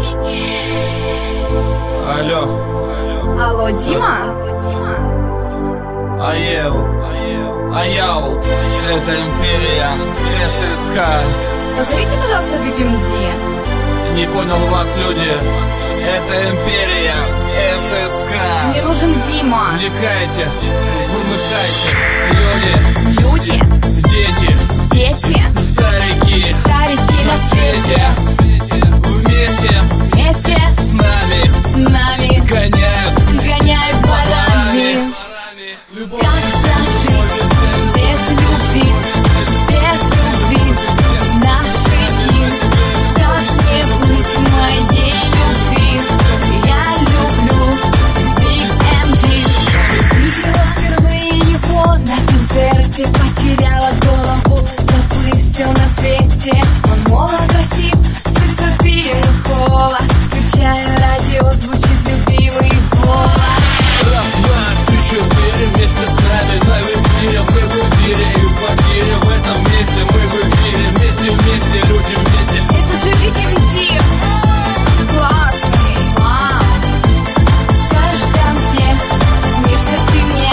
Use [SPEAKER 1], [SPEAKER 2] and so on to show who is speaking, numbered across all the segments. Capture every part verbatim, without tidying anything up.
[SPEAKER 1] Алло.
[SPEAKER 2] Алло, Дима?
[SPEAKER 1] Аяу, Аяу, это Империя, ССК.
[SPEAKER 2] Позовите, пожалуйста, Бигемди.
[SPEAKER 1] Не понял вас, люди. Это Империя, ССК.
[SPEAKER 2] Мне нужен Дима.
[SPEAKER 1] Вникайте, вымыкайте. Люди,
[SPEAKER 2] Люди,
[SPEAKER 1] дети,
[SPEAKER 2] дети,
[SPEAKER 1] старики,
[SPEAKER 2] старики на свете.
[SPEAKER 1] Вместе,
[SPEAKER 2] Вместе
[SPEAKER 1] с нами,
[SPEAKER 2] с нами
[SPEAKER 1] гоняют,
[SPEAKER 2] гоняют дворами.
[SPEAKER 1] Любовь.
[SPEAKER 2] Как прожить без любви, без любви наши дни? Как не быть моей любви? Я люблю Big эм ди. Видела впервые его на концерте, потеряла голову, забыв все на свете. Он молод, красив, сексапилен голос, включая радио, звучит любимый голос.
[SPEAKER 1] Раз, два, три, четыре, вместе с нами на эфире. Мы в эфире и в квартире. В этом месте мы в эфире. Вместе, вместе, люди вместе.
[SPEAKER 2] Это же Бигемди. Классный, вау. Скажешь конце, снишься ты мне.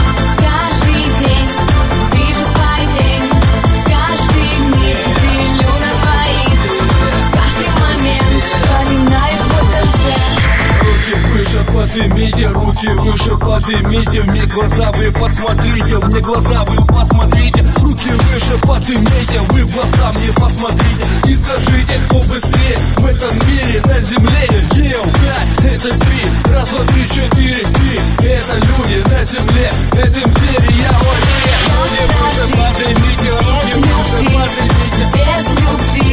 [SPEAKER 2] Каждый день вижу твой день. Каждый миг делю на двоих. Каждый момент вспоминаю твой концерт.
[SPEAKER 1] Руки выше поднимите, руки выше поднимите. Мне глаза вы посмотрите, мне глаза вы посмотрите. Руки выше поднимите, вы в глаза мне посмотрите. И скажите, кто быстрее в этом мире, на земле. Ел, пять, это три, раз, два, три, четыре, три. Это люди на земле, это Империя, ой, люди выше поднимите, руки выше поднимите.
[SPEAKER 2] Без любви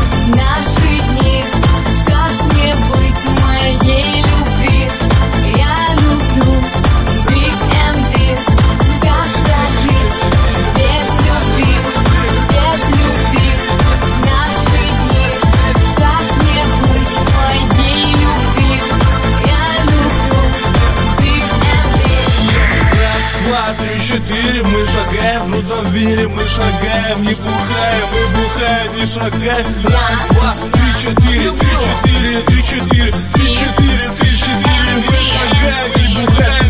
[SPEAKER 2] наши дни. Как не быть моей любви? Я люблю Big эм ди. Как прожить без любви? Без любви наши дни. Как не быть моей любви? Я люблю Big эм ди.
[SPEAKER 1] Раз, два, три, четыре, мы шагаем в трудном мире, мы шагаем, не бухаем, мы бухаем, не шагаем. Раз, два, три, четыре, три, четыре, три, четыре, три, четыре, три, четыре, мы шагаем, не бухаем.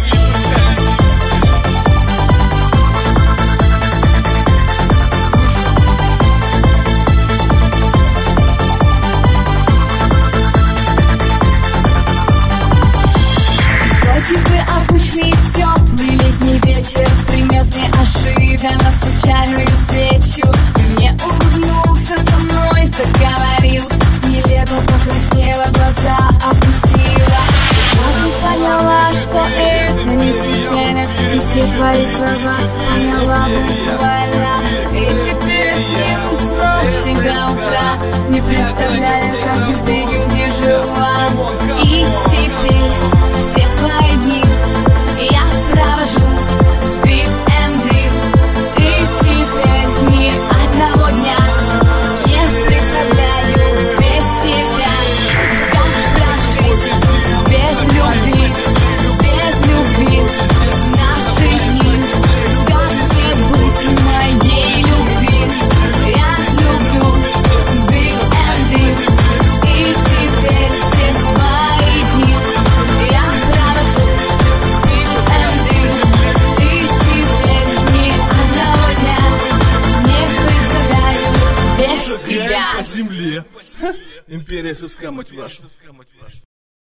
[SPEAKER 2] Вроде бы обычный теплый летний вечер принес мне ожиданно случайную встречу. Ты мне улыбнулся, со мной заговорил, нелепо покраснела, глаза опустила. Сразу поняла, что это не случайно, и все твои слова поняла буквально. И теперь с ним с ночи до утра не представляю, как без Бигемди жила. И теперь все свои дни я провожу с Big эм ди. И теперь ни одного дня не представляю без тебя. Как прожить без любви, без любви наши дни? Как не быть моей любви? Я люблю Big эм ди. И теперь все свои дни я провожу с Big эм ди. И теперь ни одного дня не представляю без тебя.
[SPEAKER 1] По земле. Империя ССК, мать вашу.